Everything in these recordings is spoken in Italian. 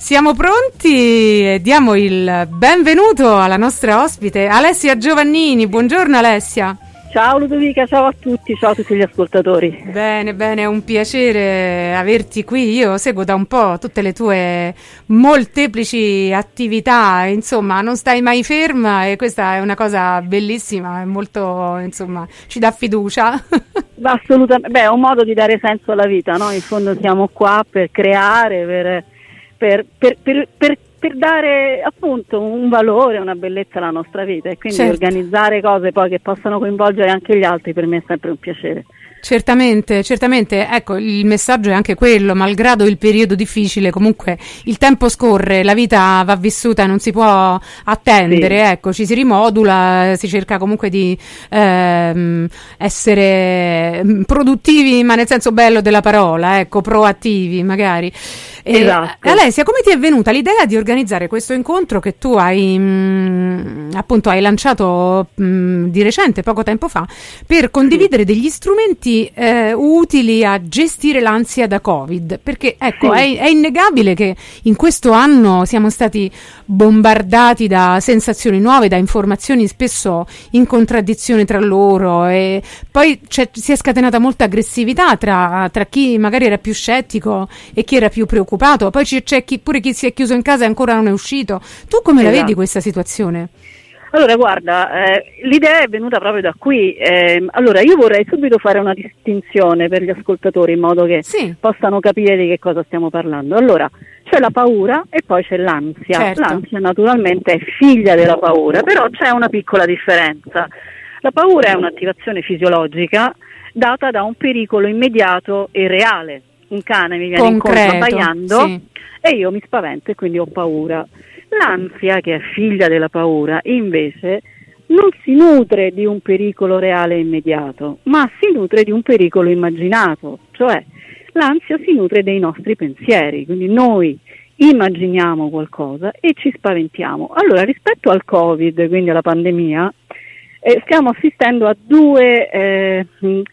Siamo pronti e diamo il benvenuto alla nostra ospite Alessia Giovannini. Buongiorno Alessia. Ciao Ludovica, ciao a tutti gli ascoltatori. Bene, è un piacere averti qui. Io seguo da un po' tutte le tue molteplici attività, insomma, non stai mai ferma e questa è una cosa bellissima, è molto, insomma, ci dà fiducia. Assolutamente, è un modo di dare senso alla vita, no? In fondo siamo qua per creare, per dare appunto un valore, una bellezza alla nostra vita e quindi organizzare cose poi che possano coinvolgere anche gli altri per me è sempre un piacere. Certamente, ecco, il messaggio è anche quello, malgrado il periodo difficile, comunque il tempo scorre, la vita va vissuta e non si può attendere, sì. Ecco, ci si rimodula, si cerca comunque di essere produttivi, ma nel senso bello della parola, ecco, proattivi magari. Esatto. Alessia, come ti è venuta l'idea di organizzare questo incontro che tu hai appunto hai lanciato di recente, poco tempo fa, per condividere degli strumenti utili a gestire l'ansia da Covid? Perché ecco, è innegabile che in questo anno siamo stati bombardati da sensazioni nuove, da informazioni spesso in contraddizione tra loro, e poi si è scatenata molta aggressività tra chi magari era più scettico e chi era più preoccupato. Poi c'è chi si è chiuso in casa e ancora non è uscito. Tu come la vedi questa situazione? Allora guarda, l'idea è venuta proprio da qui. Allora io vorrei subito fare una distinzione per gli ascoltatori in modo che possano capire di che cosa stiamo parlando. Allora, c'è la paura e poi c'è l'ansia. Certo. L'ansia naturalmente è figlia della paura, però c'è una piccola differenza. La paura è un'attivazione fisiologica data da un pericolo immediato e reale. Un cane mi viene incontro abbaiando e io mi spavento e quindi ho paura. L'ansia, che è figlia della paura, invece non si nutre di un pericolo reale e immediato, ma si nutre di un pericolo immaginato, cioè l'ansia si nutre dei nostri pensieri, quindi noi immaginiamo qualcosa e ci spaventiamo. Allora, rispetto al Covid, quindi alla pandemia, stiamo assistendo a due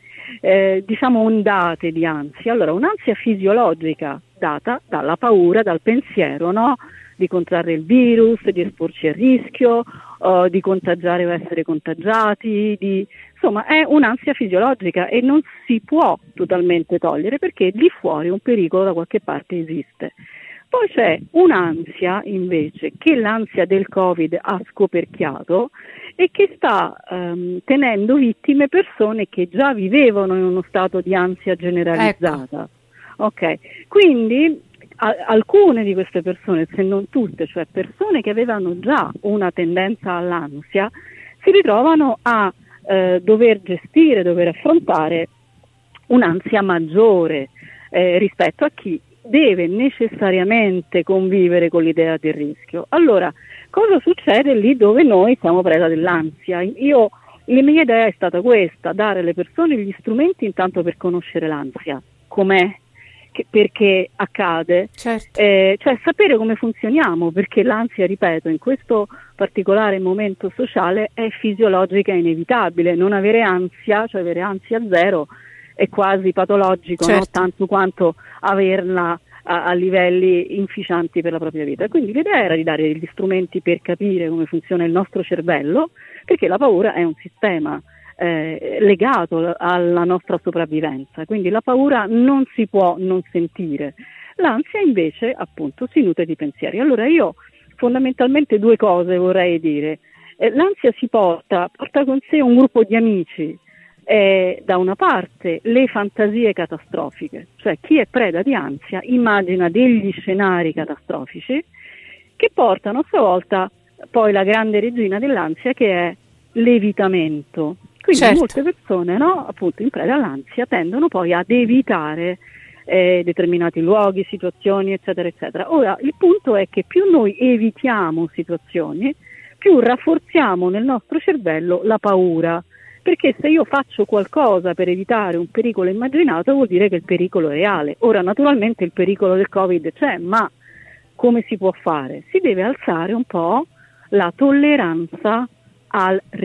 ondate di ansia. Allora, un'ansia fisiologica data dalla paura, dal pensiero, no? Di contrarre il virus, di esporci a rischio, di contagiare o essere contagiati, insomma è un'ansia fisiologica e non si può totalmente togliere perché lì fuori un pericolo da qualche parte esiste. Poi c'è un'ansia invece che l'ansia del Covid ha scoperchiato e che sta tenendo vittime persone che già vivevano in uno stato di ansia generalizzata. Ecco. Ok, quindi alcune di queste persone, se non tutte, cioè persone che avevano già una tendenza all'ansia, si ritrovano a dover gestire, dover affrontare un'ansia maggiore rispetto a chi deve necessariamente convivere con l'idea del rischio. Allora, cosa succede lì dove noi siamo preda dell'ansia? La mia idea è stata questa, dare alle persone gli strumenti intanto per conoscere l'ansia, com'è, perché accade, certo. Cioè sapere come funzioniamo, perché l'ansia, ripeto, in questo particolare momento sociale è fisiologica e inevitabile. Non avere ansia, cioè avere ansia zero, è quasi patologico, certo. No? Tanto quanto averla a livelli inficianti per la propria vita. Quindi l'idea era di dare degli strumenti per capire come funziona il nostro cervello, perché la paura è un sistema legato alla nostra sopravvivenza, quindi la paura non si può non sentire. L'ansia invece appunto si nutre di pensieri. Allora io fondamentalmente due cose vorrei dire. L'ansia porta con sé un gruppo di amici, da una parte le fantasie catastrofiche, cioè chi è preda di ansia immagina degli scenari catastrofici che portano a sua volta poi la grande regina dell'ansia che è l'evitamento. Quindi certo. Molte persone, no, appunto in preda all'ansia tendono poi ad evitare determinati luoghi, situazioni, eccetera, eccetera. Ora, il punto è che più noi evitiamo situazioni, più rafforziamo nel nostro cervello la paura, perché se io faccio qualcosa per evitare un pericolo immaginato vuol dire che il pericolo è reale. Ora, naturalmente il pericolo del Covid c'è, ma come si può fare? Si deve alzare un po' la tolleranza al rischio.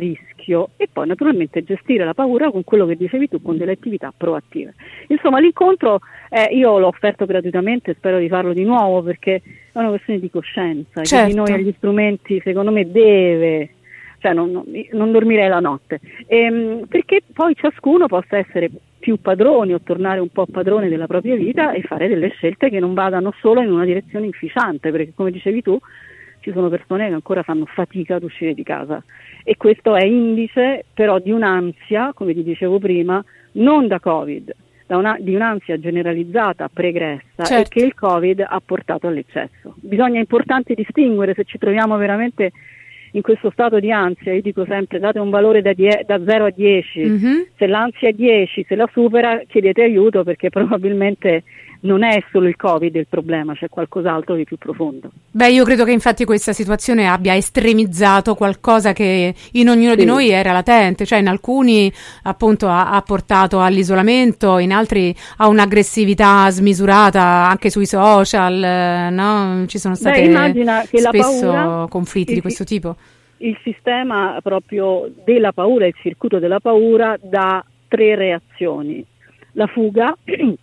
rischio, e poi naturalmente gestire la paura con quello che dicevi tu, con delle attività proattive. Insomma, l'incontro io l'ho offerto gratuitamente, spero di farlo di nuovo, perché è una questione di coscienza, certo. Che di noi agli strumenti secondo me deve, cioè non dormirei la notte, perché poi ciascuno possa essere più padroni o tornare un po' padrone della propria vita e fare delle scelte che non vadano solo in una direzione inficiante, perché come dicevi tu ci sono persone che ancora fanno fatica ad uscire di casa, e questo è indice però di un'ansia, come ti dicevo prima, non da Covid, di un'ansia generalizzata pregressa, certo. E che il Covid ha portato all'eccesso. È importante distinguere, se ci troviamo veramente in questo stato di ansia, io dico sempre date un valore da 0 a 10, se l'ansia è 10, se la supera chiedete aiuto, perché probabilmente non è solo il Covid il problema, c'è qualcos'altro di più profondo. Beh, io credo che infatti questa situazione abbia estremizzato qualcosa che in ognuno di noi era latente, cioè in alcuni appunto ha portato all'isolamento, in altri a un'aggressività smisurata anche sui social, no? Ci sono state immagina che spesso la paura, conflitti di questo tipo. Il sistema proprio della paura, il circuito della paura dà 3 reazioni: la fuga,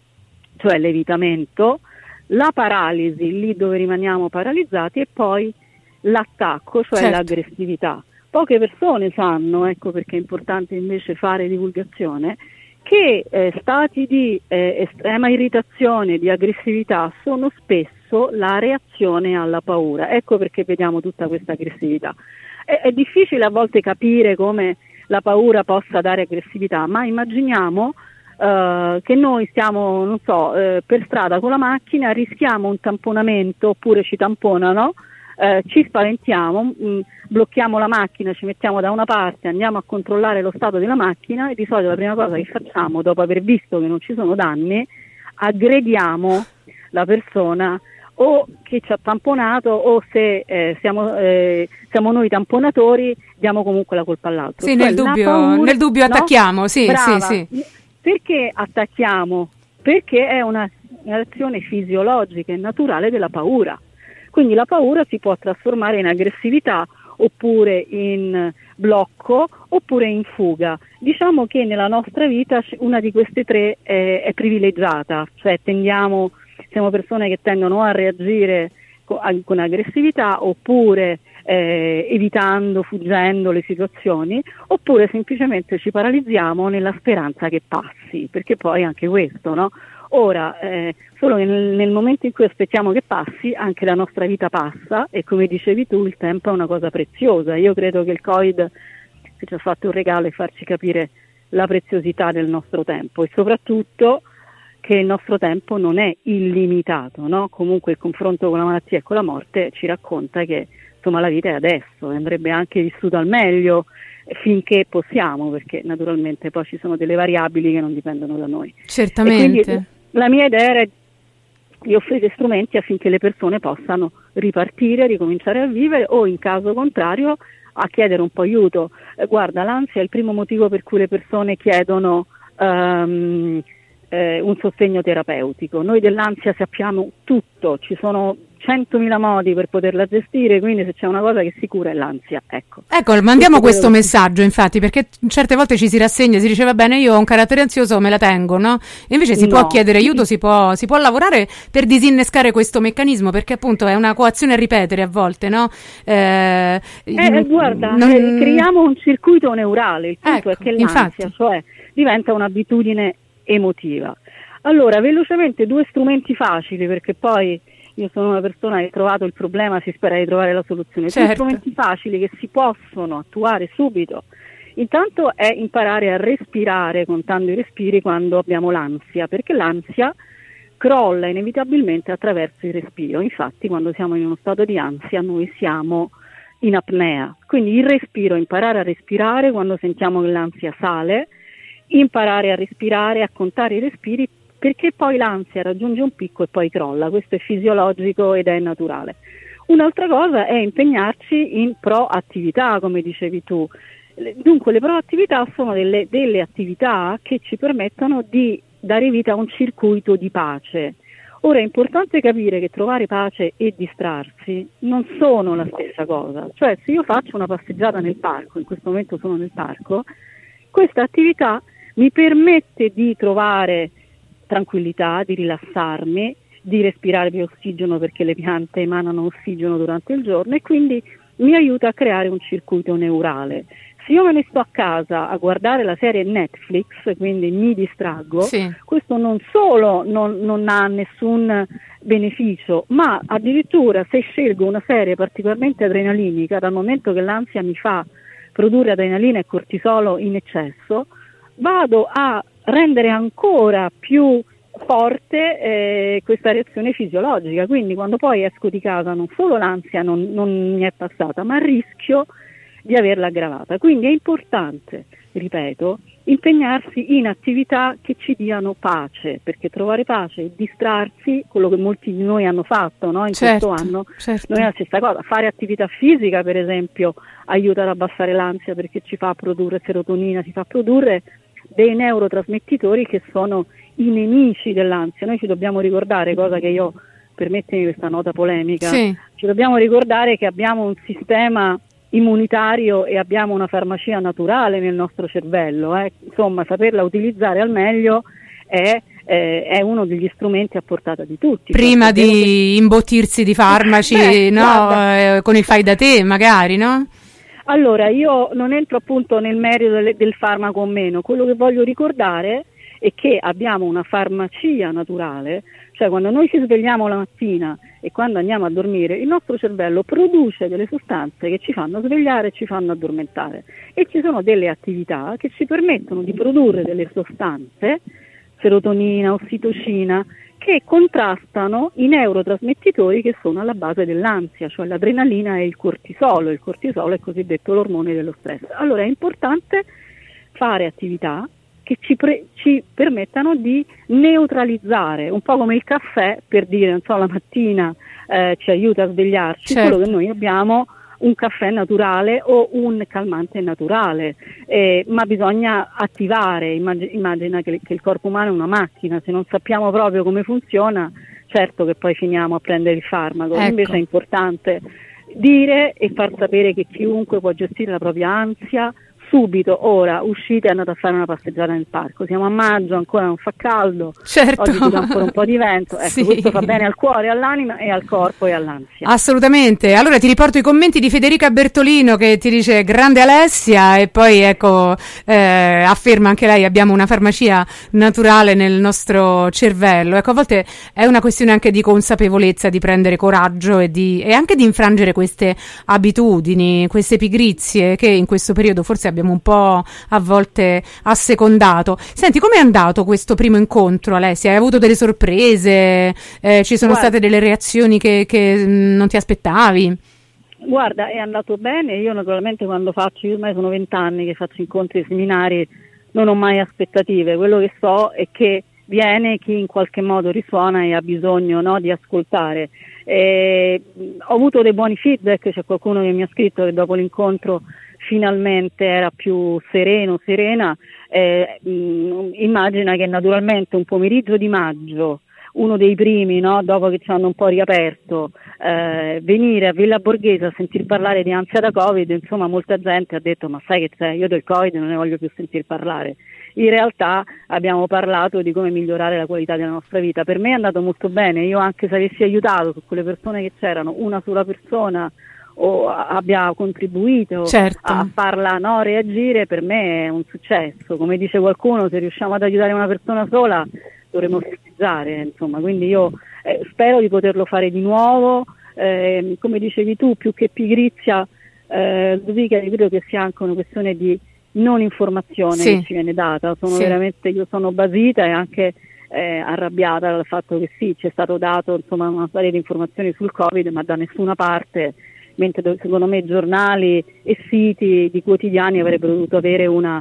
cioè l'evitamento, la paralisi, lì dove rimaniamo paralizzati, e poi l'attacco, cioè certo. L'aggressività. Poche persone sanno, ecco perché è importante invece fare divulgazione, che stati di estrema irritazione, di aggressività sono spesso la reazione alla paura. Ecco perché vediamo tutta questa aggressività. È difficile a volte capire come la paura possa dare aggressività, ma immaginiamo che noi stiamo, non so, per strada con la macchina, rischiamo un tamponamento oppure ci tamponano, ci spaventiamo, blocchiamo la macchina, ci mettiamo da una parte, andiamo a controllare lo stato della macchina e di solito la prima cosa che facciamo, dopo aver visto che non ci sono danni, aggrediamo la persona o che ci ha tamponato, o se siamo noi tamponatori diamo comunque la colpa all'altro. Sì, cioè, nel dubbio attacchiamo, no? Sì, Brava. sì. Perché attacchiamo? Perché è una reazione fisiologica e naturale della paura. Quindi la paura si può trasformare in aggressività, oppure in blocco, oppure in fuga. Diciamo che nella nostra vita una di queste 3 è privilegiata, cioè siamo persone che tendono a reagire con aggressività, oppure evitando, fuggendo le situazioni, oppure semplicemente ci paralizziamo nella speranza che passi, perché poi anche questo, no? Ora, solo che nel momento in cui aspettiamo che passi, anche la nostra vita passa, e come dicevi tu, il tempo è una cosa preziosa. Io credo che il Covid ci ha fatto un regalo, e farci capire la preziosità del nostro tempo, e soprattutto che il nostro tempo non è illimitato, no? Comunque il confronto con la malattia e con la morte ci racconta che insomma la vita è adesso, e andrebbe anche vissuta al meglio finché possiamo, perché naturalmente poi ci sono delle variabili che non dipendono da noi. Certamente. E quindi la mia idea era di offrire strumenti affinché le persone possano ripartire, ricominciare a vivere, o in caso contrario a chiedere un po' aiuto. Guarda, l'ansia è il primo motivo per cui le persone chiedono un sostegno terapeutico. Noi dell'ansia sappiamo tutto, ci sono 100.000 modi per poterla gestire, quindi se c'è una cosa che si cura è l'ansia. Ecco, mandiamo questo messaggio, infatti, perché certe volte ci si rassegna, si dice va bene, io ho un carattere ansioso, me la tengo, no? E invece si può chiedere aiuto, si può lavorare per disinnescare questo meccanismo, perché appunto è una coazione a ripetere a volte, no? Guarda, creiamo un circuito neurale, il punto è che l'ansia, cioè, diventa un'abitudine emotiva. Allora, velocemente 2 strumenti facili, perché poi io sono una persona che ha trovato il problema, si spera di trovare la soluzione. Certo. 2 strumenti facili che si possono attuare subito. Intanto è imparare a respirare contando i respiri quando abbiamo l'ansia, perché l'ansia crolla inevitabilmente attraverso il respiro. Infatti quando siamo in uno stato di ansia noi siamo in apnea, quindi il respiro, imparare a respirare quando sentiamo che l'ansia sale, imparare a respirare, a contare i respiri, perché poi l'ansia raggiunge un picco e poi crolla. Questo è fisiologico ed è naturale. Un'altra cosa è impegnarci in proattività, come dicevi tu. Dunque le proattività sono delle attività che ci permettono di dare vita a un circuito di pace. Ora è importante capire che trovare pace e distrarsi non sono la stessa cosa, cioè se io faccio una passeggiata nel parco, in questo momento sono nel parco, questa attività mi permette di trovare tranquillità, di rilassarmi, di respirare più ossigeno perché le piante emanano ossigeno durante il giorno e quindi mi aiuta a creare un circuito neurale. Se io me ne sto a casa a guardare la serie Netflix, quindi mi distraggo, sì, questo non solo non ha nessun beneficio, ma addirittura se scelgo una serie particolarmente adrenalinica, dal momento che l'ansia mi fa produrre adrenalina e cortisolo in eccesso, vado a rendere ancora più forte questa reazione fisiologica. Quindi quando poi esco di casa non solo l'ansia non mi è passata, ma rischio di averla aggravata. Quindi è importante, ripeto, impegnarsi in attività che ci diano pace, perché trovare pace e distrarsi, quello che molti di noi hanno fatto, no? In certo, questo anno, certo. non è la stessa cosa. Fare attività fisica, per esempio, aiuta ad abbassare l'ansia perché ci fa produrre serotonina, ci fa produrre dei neurotrasmettitori che sono i nemici dell'ansia. Noi ci dobbiamo ricordare, cosa che io, permettimi questa nota polemica, Sì. ci dobbiamo ricordare che abbiamo un sistema immunitario e abbiamo una farmacia naturale nel nostro cervello, insomma saperla utilizzare al meglio è uno degli strumenti a portata di tutti. Prima di imbottirsi di farmaci, no? Con il fai da te magari, no? Allora, io non entro appunto nel merito del farmaco o meno, quello che voglio ricordare è che abbiamo una farmacia naturale, cioè quando noi ci svegliamo la mattina e quando andiamo a dormire, il nostro cervello produce delle sostanze che ci fanno svegliare e ci fanno addormentare, e ci sono delle attività che ci permettono di produrre delle sostanze, serotonina, ossitocina, che contrastano i neurotrasmettitori che sono alla base dell'ansia, cioè l'adrenalina e il cortisolo. Il cortisolo è cosiddetto l'ormone dello stress. Allora è importante fare attività che ci permettano di neutralizzare, un po' come il caffè, per dire, non so, la mattina ci aiuta a svegliarci, certo. Quello che noi abbiamo un caffè naturale o un calmante naturale, ma bisogna attivare, immagina che il corpo umano è una macchina, se non sappiamo proprio come funziona, certo che poi finiamo a prendere il farmaco, ecco. Invece è importante dire e far sapere che chiunque può gestire la propria ansia subito. Ora uscite e andate a fare una passeggiata nel parco, siamo a maggio, ancora non fa caldo, certo. Oggi ci dà ancora un po' di vento, ecco, sì. Questo fa bene al cuore, all'anima e al corpo e all'ansia. Assolutamente. Allora ti riporto i commenti di Federica Bertolino che ti dice grande Alessia, e poi ecco afferma anche lei abbiamo una farmacia naturale nel nostro cervello. Ecco, a volte è una questione anche di consapevolezza, di prendere coraggio e anche di infrangere queste abitudini, queste pigrizie che in questo periodo forse abbiamo un po' a volte assecondato. Senti, com'è andato questo primo incontro, Alessia? Hai avuto delle sorprese? Ci sono state delle reazioni che non ti aspettavi? Guarda, è andato bene. Io naturalmente io ormai sono 20 anni che faccio incontri e seminari, non ho mai aspettative. Quello che so è che viene chi in qualche modo risuona e ha bisogno, no, di ascoltare. Ho avuto dei buoni feedback, c'è qualcuno che mi ha scritto che dopo l'incontro finalmente era più serena. Immagina che naturalmente un pomeriggio di maggio, uno dei primi, no, dopo che ci hanno un po' riaperto, venire a Villa Borghese a sentir parlare di ansia da Covid, insomma molta gente ha detto ma sai che c'è, io del Covid non ne voglio più sentir parlare. In realtà abbiamo parlato di come migliorare la qualità della nostra vita. Per me è andato molto bene, io anche se avessi aiutato su quelle persone che c'erano, una sola persona o abbia contribuito certo. a farla reagire, per me è un successo. Come dice qualcuno, se riusciamo ad aiutare una persona sola dovremmo festeggiare, insomma. Quindi io spero di poterlo fare di nuovo, come dicevi tu, più che pigrizia, Ludovica, io credo che sia anche una questione di non informazione sì. che ci viene data. Sì. Io sono basita e anche arrabbiata dal fatto che sì, ci è stato dato insomma una serie di informazioni sul Covid, ma da nessuna parte, mentre secondo me giornali e siti di quotidiani avrebbero dovuto avere una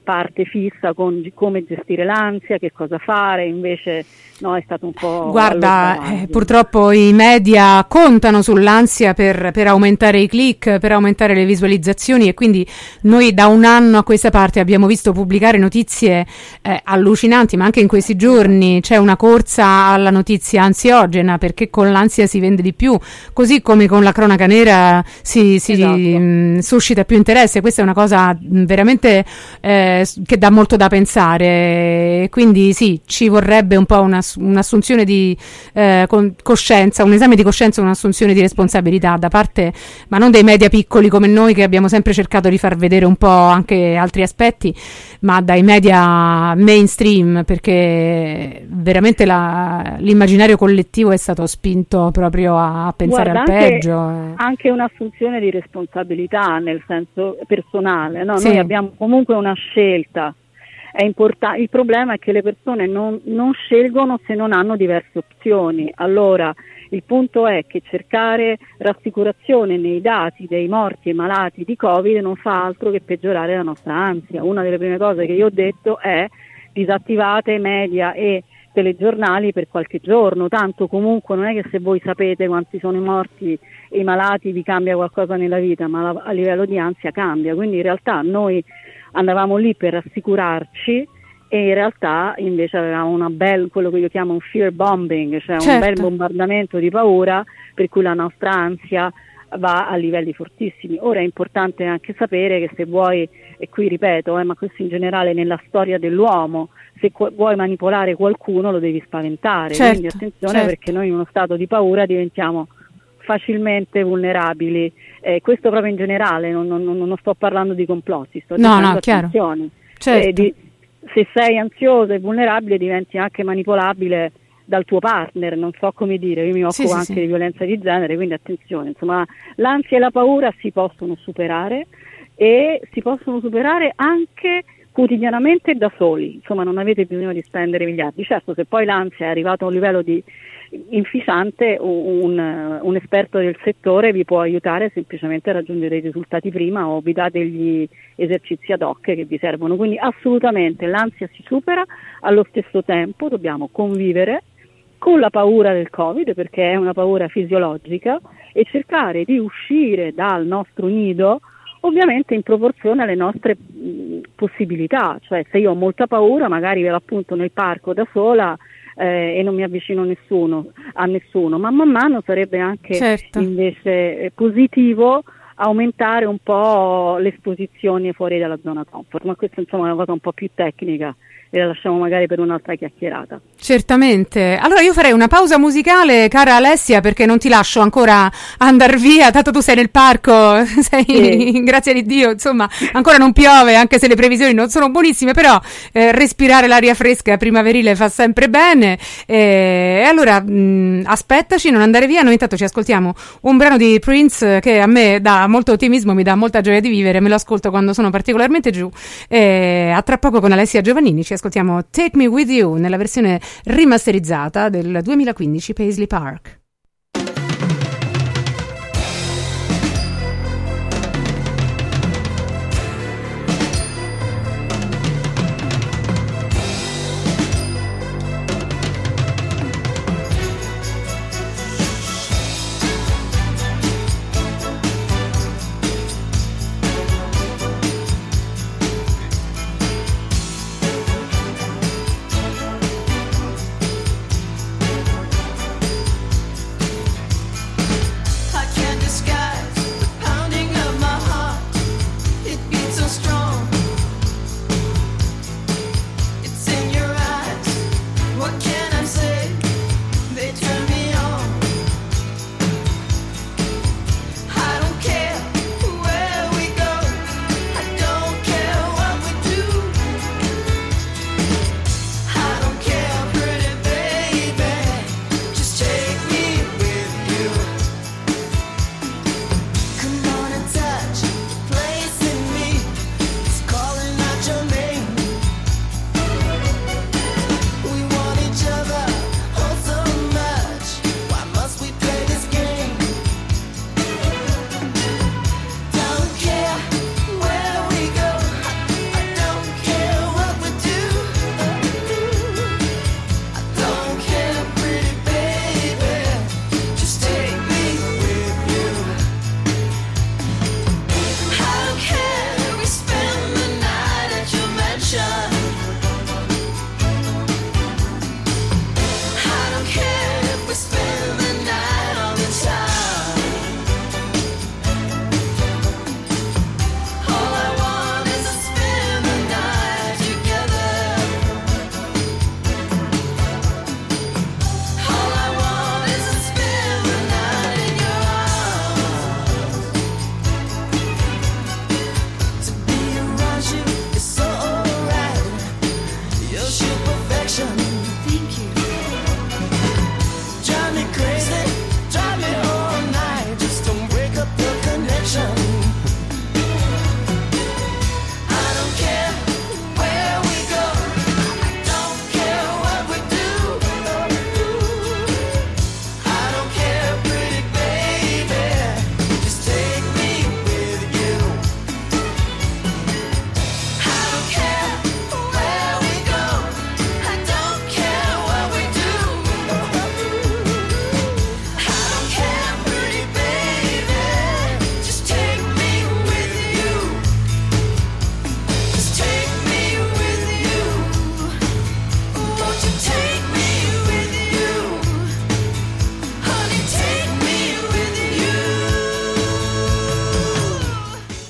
parte fissa con come gestire l'ansia, che cosa fare, invece no, è stato un po'... Guarda, purtroppo i media contano sull'ansia per aumentare i click, per aumentare le visualizzazioni, e quindi noi da un anno a questa parte abbiamo visto pubblicare notizie allucinanti, ma anche in questi giorni c'è una corsa alla notizia ansiogena, perché con l'ansia si vende di più, così come con la cronaca nera si Esatto. suscita più interesse. Questa è una cosa veramente che dà molto da pensare, quindi sì, ci vorrebbe un po' un'assunzione di coscienza, un esame di coscienza, un'assunzione di responsabilità da parte, ma non dei media piccoli come noi, che abbiamo sempre cercato di far vedere un po' anche altri aspetti, ma dai media mainstream, perché veramente l'immaginario collettivo è stato spinto proprio a pensare al peggio. Anche un'assunzione di responsabilità nel senso personale, no? Sì. Noi abbiamo comunque una scelta. È il problema è che le persone non scelgono se non hanno diverse opzioni. Allora il punto è che cercare rassicurazione nei dati dei morti e malati di Covid non fa altro che peggiorare la nostra ansia. Una delle prime cose che io ho detto è: disattivate media e telegiornali per qualche giorno, tanto comunque non è che se voi sapete quanti sono i morti e i malati vi cambia qualcosa nella vita, ma a livello di ansia cambia. Quindi in realtà noi andavamo lì per rassicurarci, e in realtà invece avevamo quello che io chiamo un fear bombing, cioè un bel bombardamento di paura, per cui la nostra ansia va a livelli fortissimi. Ora è importante anche sapere che se vuoi, e qui ripeto, ma questo in generale nella storia dell'uomo, se vuoi manipolare qualcuno lo devi spaventare, quindi attenzione, perché noi in uno stato di paura diventiamo facilmente vulnerabili, questo proprio in generale, non sto parlando di complotti, sto dicendo attenzione. Se sei ansioso e vulnerabile diventi anche manipolabile dal tuo partner, non so come dire, io mi occupo anche di violenza di genere, quindi attenzione, insomma, l'ansia e la paura si possono superare, e si possono superare anche quotidianamente da soli, insomma non avete bisogno di spendere miliardi. Certo, se poi l'ansia è arrivata a un livello di inficiante, un esperto del settore vi può aiutare semplicemente a raggiungere i risultati prima, o vi dà degli esercizi ad hoc che vi servono. Quindi assolutamente l'ansia si supera, allo stesso tempo dobbiamo convivere con la paura del Covid, perché è una paura fisiologica, e cercare di uscire dal nostro nido, ovviamente in proporzione alle nostre possibilità. Cioè, se io ho molta paura, magari ve l'appunto nel parco da sola e non mi avvicino a nessuno, ma man mano sarebbe anche invece positivo aumentare un po' l'esposizione fuori dalla zona comfort, ma questa insomma è una cosa un po' più tecnica e la lasciamo magari per un'altra chiacchierata. Certamente. Allora io farei una pausa musicale, cara Alessia, perché non ti lascio ancora andare via, tanto tu sei nel parco, grazie di Dio, insomma, ancora non piove, anche se le previsioni non sono buonissime, però respirare l'aria fresca primaverile fa sempre bene, e allora aspettaci, non andare via, noi intanto ci ascoltiamo un brano di Prince che a me dà molto ottimismo, mi dà molta gioia di vivere, me lo ascolto quando sono particolarmente giù, a tra poco con Alessia Giovannini ci ascoltiamo Take Me With You nella versione rimasterizzata del 2015 Paisley Park.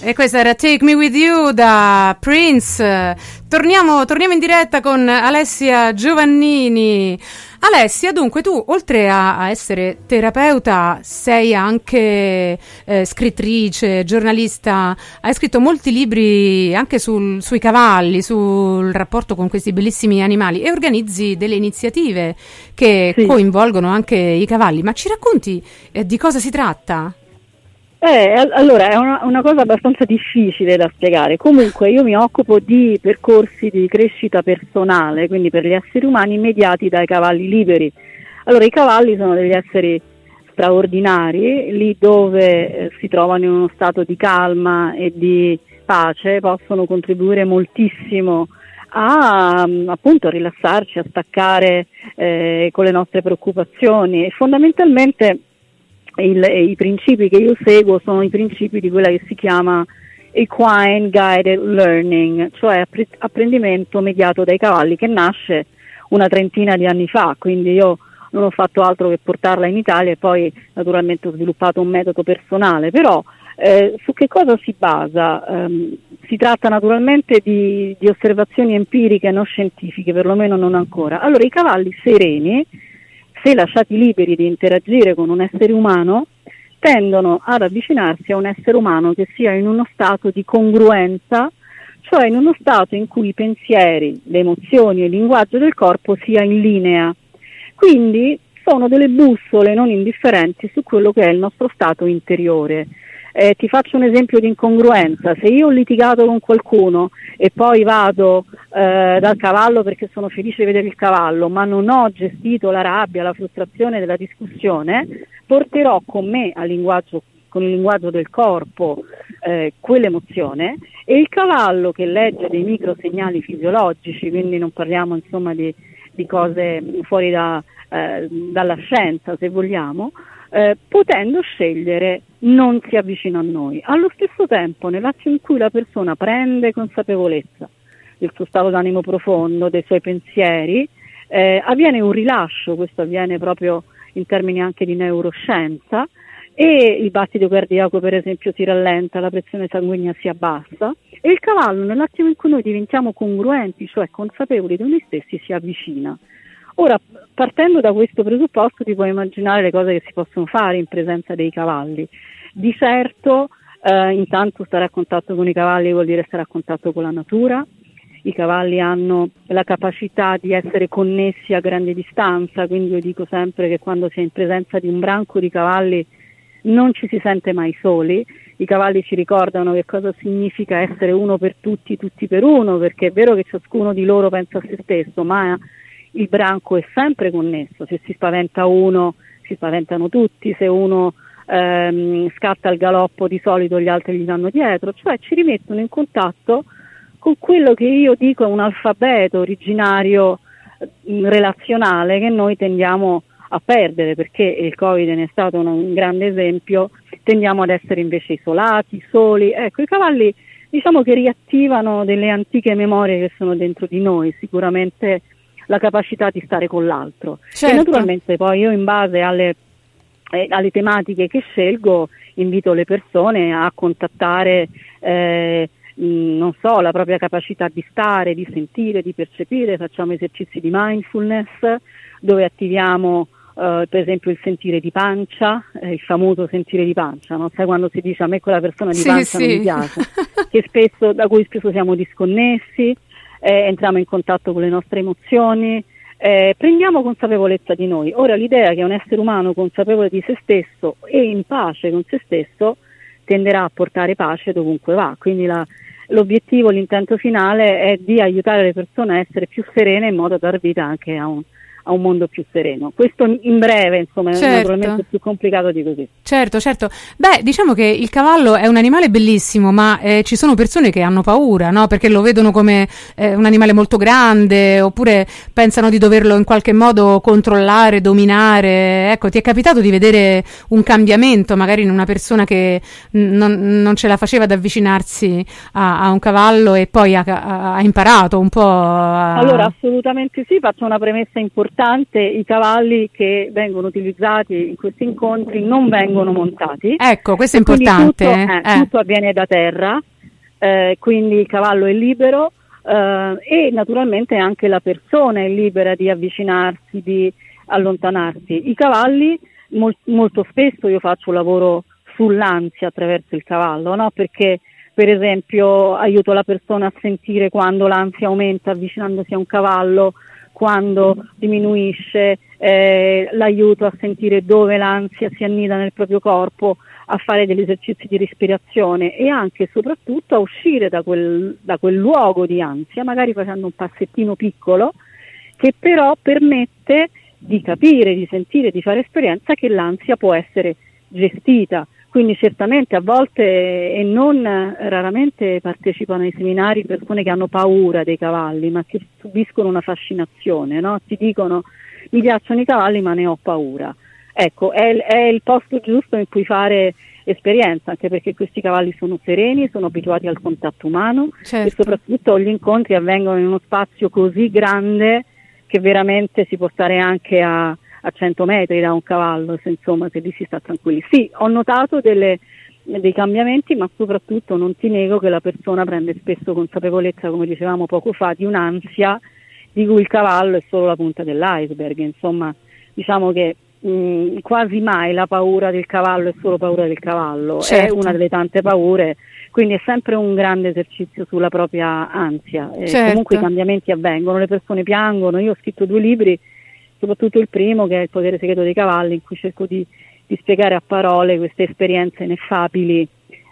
E questa era Take Me With You da Prince. Torniamo in diretta con Alessia Giovannini. Alessia, dunque tu oltre a essere terapeuta sei anche scrittrice, giornalista, hai scritto molti libri anche sui cavalli, sul rapporto con questi bellissimi animali e organizzi delle iniziative che coinvolgono anche i cavalli. Ma ci racconti di cosa si tratta? Allora è una cosa abbastanza difficile da spiegare. Comunque io mi occupo di percorsi di crescita personale, quindi per gli esseri umani mediati dai cavalli liberi. Allora i cavalli sono degli esseri straordinari, lì dove si trovano in uno stato di calma e di pace possono contribuire moltissimo a appunto rilassarci, a staccare con le nostre preoccupazioni e fondamentalmente i principi che io seguo sono i principi di quella che si chiama Equine Guided Learning, cioè apprendimento mediato dai cavalli, che nasce una trentina di anni fa, quindi io non ho fatto altro che portarla in Italia e poi naturalmente ho sviluppato un metodo personale, però su che cosa si basa? Si tratta naturalmente di osservazioni empiriche non scientifiche, perlomeno non ancora. Allora i cavalli sereni, se lasciati liberi di interagire con un essere umano, tendono ad avvicinarsi a un essere umano che sia in uno stato di congruenza, cioè in uno stato in cui i pensieri, le emozioni e il linguaggio del corpo sia in linea. Quindi sono delle bussole non indifferenti su quello che è il nostro stato interiore. Ti faccio un esempio di incongruenza: se io ho litigato con qualcuno e poi vado dal cavallo perché sono felice di vedere il cavallo, ma non ho gestito la rabbia, la frustrazione della discussione, porterò con me con il linguaggio del corpo quell'emozione, e il cavallo, che legge dei microsegnali fisiologici, quindi non parliamo insomma di cose fuori dalla scienza, se vogliamo, potendo scegliere non si avvicina a noi. Allo stesso tempo, nell'attimo in cui la persona prende consapevolezza del suo stato d'animo profondo, dei suoi pensieri, avviene un rilascio. Questo avviene proprio in termini anche di neuroscienza, e il battito cardiaco per esempio si rallenta, la pressione sanguigna si abbassa, e il cavallo, nell'attimo in cui noi diventiamo congruenti, cioè consapevoli di noi stessi, si avvicina. Ora, partendo da questo presupposto, ti puoi immaginare le cose che si possono fare in presenza dei cavalli. Di certo, intanto stare a contatto con i cavalli vuol dire stare a contatto con la natura. I cavalli hanno la capacità di essere connessi a grande distanza, quindi io dico sempre che quando si è in presenza di un branco di cavalli non ci si sente mai soli. I cavalli ci ricordano che cosa significa essere uno per tutti, tutti per uno, perché è vero che ciascuno di loro pensa a se stesso, ma il branco è sempre connesso. Se si spaventa uno, si spaventano tutti. Se uno scatta al galoppo, di solito gli altri gli vanno dietro, cioè ci rimettono in contatto con quello che io dico è un alfabeto originario relazionale che noi tendiamo a perdere, perché il Covid ne è stato un grande esempio. Tendiamo ad essere invece isolati, soli. Ecco, i cavalli diciamo che riattivano delle antiche memorie che sono dentro di noi, sicuramente la capacità di stare con l'altro. Certo. E naturalmente poi io, in base alle tematiche che scelgo, invito le persone a contattare non so, la propria capacità di stare, di sentire, di percepire. Facciamo esercizi di mindfulness dove attiviamo per esempio il sentire di pancia, il famoso sentire di pancia, no? Sai, quando si dice a me quella persona di pancia non mi piace, da cui spesso siamo disconnessi, entriamo in contatto con le nostre emozioni, prendiamo consapevolezza di noi. Ora, l'idea che un essere umano consapevole di se stesso e in pace con se stesso tenderà a portare pace dovunque va, quindi l'obiettivo, l'intento finale è di aiutare le persone a essere più serene, in modo da dar vita anche a un mondo più sereno. Questo in breve, insomma, certo. È naturalmente più complicato di così. Certo. Beh, diciamo che il cavallo è un animale bellissimo, ma ci sono persone che hanno paura, no? Perché lo vedono come un animale molto grande, oppure pensano di doverlo in qualche modo controllare, dominare. Ecco, ti è capitato di vedere un cambiamento magari in una persona che non ce la faceva ad avvicinarsi a un cavallo e poi ha imparato un po' Allora, assolutamente sì. Faccio una premessa importante. importante, i cavalli che vengono utilizzati in questi incontri non vengono montati. Ecco, questo è importante. Tutto avviene da terra, quindi il cavallo è libero e naturalmente anche la persona è libera di avvicinarsi, di allontanarsi. I cavalli, molto spesso io faccio un lavoro sull'ansia attraverso il cavallo, no? Perché per esempio aiuto la persona a sentire quando l'ansia aumenta avvicinandosi a un cavallo, quando diminuisce, l'aiuto a sentire dove l'ansia si annida nel proprio corpo, a fare degli esercizi di respirazione e anche e soprattutto a uscire da quel luogo di ansia, magari facendo un passettino piccolo, che però permette di capire, di sentire, di fare esperienza che l'ansia può essere gestita. Quindi certamente a volte e non raramente partecipano ai seminari persone che hanno paura dei cavalli, ma che subiscono una fascinazione, no? Ti dicono: mi piacciono i cavalli ma ne ho paura. Ecco, è il posto giusto in cui fare esperienza, anche perché questi cavalli sono sereni, sono abituati al contatto umano, certo. E soprattutto gli incontri avvengono in uno spazio così grande che veramente si può stare anche a 100 metri da un cavallo, se lì si sta tranquilli. Sì, ho notato dei cambiamenti, ma soprattutto non ti nego che la persona prende spesso consapevolezza, come dicevamo poco fa, di un'ansia di cui il cavallo è solo la punta dell'iceberg. Insomma, diciamo che quasi mai la paura del cavallo è solo paura del cavallo, certo. È una delle tante paure, quindi è sempre un grande esercizio sulla propria ansia. Certo. Comunque i cambiamenti avvengono, le persone piangono. Io ho scritto 2 libri, soprattutto il primo, che è Il potere segreto dei cavalli, in cui cerco di spiegare a parole queste esperienze ineffabili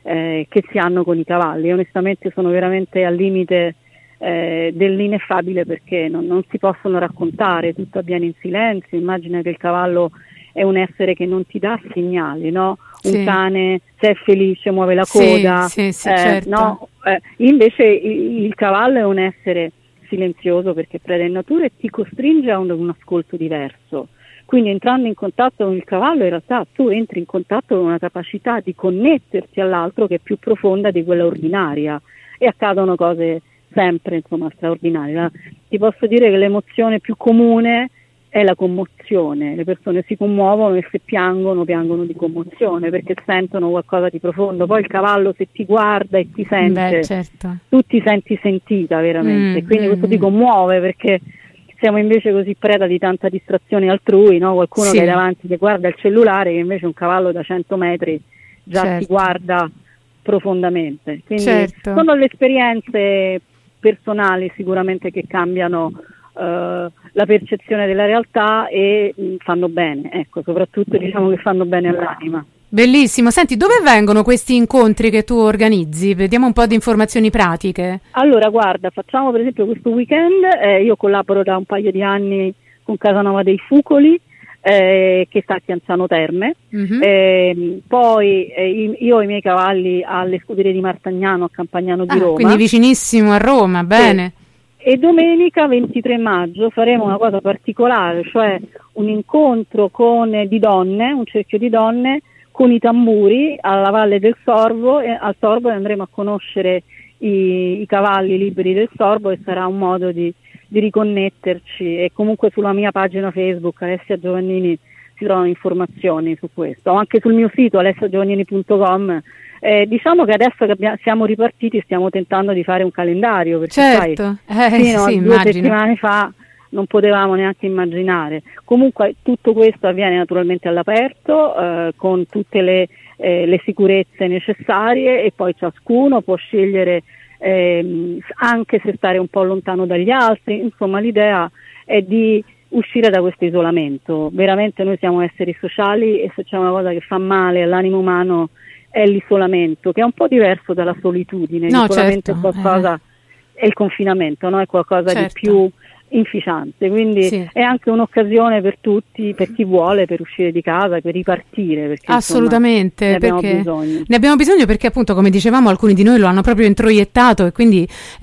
che si hanno con i cavalli. Onestamente sono veramente al limite dell'ineffabile, perché non si possono raccontare, tutto avviene in silenzio. Immagina che il cavallo è un essere che non ti dà segnali, no? Un cane, se è felice, muove la coda, certo. No? Invece il cavallo è un essere silenzioso, perché preda in natura e ti costringe a un ascolto diverso. Quindi entrando in contatto con il cavallo, in realtà tu entri in contatto con una capacità di connetterti all'altro che è più profonda di quella ordinaria, e accadono cose sempre straordinarie. Ti posso dire che l'emozione più comune è la commozione. Le persone si commuovono e se piangono di commozione, perché sentono qualcosa di profondo. Poi il cavallo, se ti guarda e ti sente, certo. tu ti senti sentita veramente, quindi questo ti commuove, perché siamo invece così preda di tanta distrazione altrui, no? Qualcuno che è davanti che guarda il cellulare, che invece un cavallo da 100 metri già ti guarda profondamente. Quindi sono le esperienze personali sicuramente che cambiano la percezione della realtà e fanno bene, ecco, soprattutto diciamo che fanno bene all'anima. Bellissimo. Senti, dove avvengono questi incontri che tu organizzi? Vediamo un po' di informazioni pratiche. Allora, guarda, facciamo per esempio questo weekend, io collaboro da un paio di anni con Casanova dei Fucoli, che sta a Chianzano Terme. Poi io ho i miei cavalli alle scuderie di Martagnano a Campagnano di Roma. Quindi vicinissimo a Roma, bene. E domenica 23 maggio faremo una cosa particolare, cioè un incontro di donne, un cerchio di donne con i tamburi alla Valle del Sorbo, e al Sorbo andremo a conoscere i cavalli liberi del Sorbo, e sarà un modo di riconnetterci. E comunque sulla mia pagina Facebook Alessia Giovannini si trovano informazioni su questo, o anche sul mio sito alessiagiovannini.com. Diciamo che adesso che siamo ripartiti stiamo tentando di fare un calendario, perché fino a 2 settimane fa non potevamo neanche immaginare. Comunque tutto questo avviene naturalmente all'aperto, con tutte le sicurezze necessarie, e poi ciascuno può scegliere anche se stare un po' lontano dagli altri. Insomma, l'idea è di uscire da questo isolamento. Veramente noi siamo esseri sociali, e se c'è una cosa che fa male all'animo umano è l'isolamento, che è un po' diverso dalla solitudine. L'isolamento è qualcosa, è il confinamento, no? È qualcosa di più inficiante, quindi è anche un'occasione per tutti, per chi vuole, per uscire di casa, per ripartire, perché assolutamente, insomma, ne abbiamo bisogno, perché appunto, come dicevamo, alcuni di noi lo hanno proprio introiettato, e quindi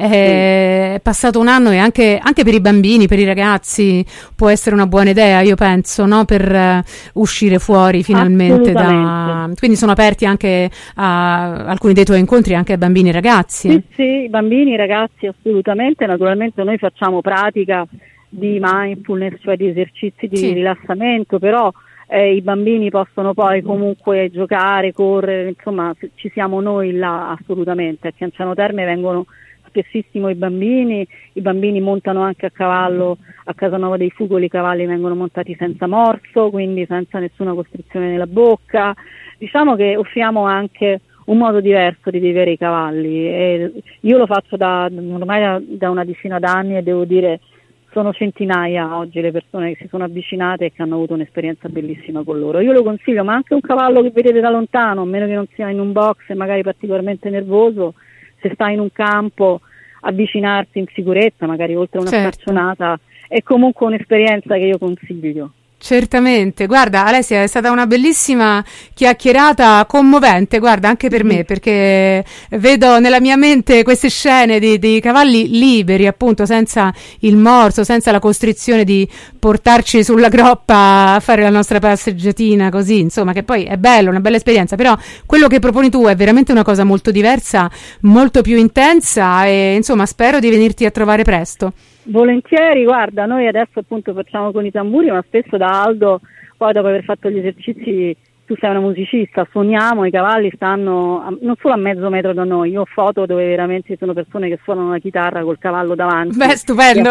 è passato un anno, e anche per i bambini, per i ragazzi può essere una buona idea, io penso, no? Per uscire fuori finalmente quindi sono aperti anche a alcuni dei tuoi incontri anche ai bambini e ragazzi. Sì, bambini, ragazzi, assolutamente. Naturalmente noi facciamo pratica di mindfulness, cioè di esercizi di rilassamento, però i bambini possono poi comunque giocare, correre, insomma ci siamo noi là assolutamente. A Chianciano Terme vengono spessissimo i bambini montano anche a cavallo, a Casanova dei Fugoli i cavalli vengono montati senza morso, quindi senza nessuna costrizione nella bocca. Diciamo che offriamo anche un modo diverso di vivere i cavalli, e io lo faccio ormai da una decina d'anni, e devo dire sono centinaia oggi le persone che si sono avvicinate e che hanno avuto un'esperienza bellissima con loro. Io lo consiglio, ma anche un cavallo che vedete da lontano, a meno che non sia in un box e magari particolarmente nervoso, se sta in un campo, avvicinarsi in sicurezza, magari oltre una staccionata, è comunque un'esperienza che io consiglio. Certamente, guarda Alessia, è stata una bellissima chiacchierata, commovente, guarda, anche per me, perché vedo nella mia mente queste scene di cavalli liberi, appunto, senza il morso, senza la costrizione di portarci sulla groppa a fare la nostra passeggiatina, così, insomma, che poi è bello, una bella esperienza, però quello che proponi tu è veramente una cosa molto diversa, molto più intensa, e insomma spero di venirti a trovare presto. Volentieri, guarda, noi adesso appunto facciamo con i tamburi, ma spesso da Aldo, poi dopo aver fatto gli esercizi, tu sei una musicista, suoniamo, i cavalli stanno non solo a mezzo metro da noi, io ho foto dove veramente ci sono persone che suonano la chitarra col cavallo davanti. Beh, stupendo!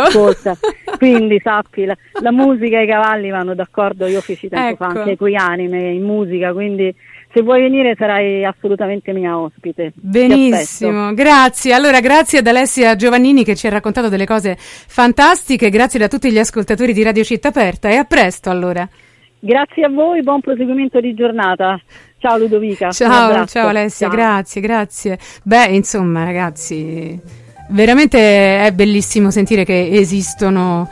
Quindi sappi, la musica e i cavalli vanno d'accordo, io feci tempo fa anche Equianime in musica, quindi se vuoi venire sarai assolutamente mia ospite. Benissimo, grazie. Allora, grazie ad Alessia Giovannini che ci ha raccontato delle cose fantastiche, grazie da tutti gli ascoltatori di Radio Città Aperta, e a presto allora. Grazie a voi, buon proseguimento di giornata. Ciao Ludovica. Ciao Alessia, ciao. Grazie. Beh, insomma, ragazzi, veramente è bellissimo sentire che esistono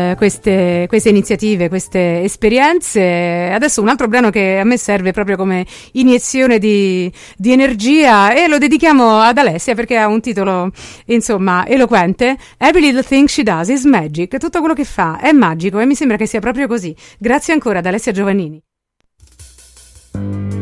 queste iniziative, queste esperienze. Adesso un altro brano che a me serve proprio come iniezione di energia, e lo dedichiamo ad Alessia perché ha un titolo, insomma, eloquente. Every little thing she does is magic. Tutto quello che fa è magico, e mi sembra che sia proprio così. Grazie ancora ad Alessia Giovannini.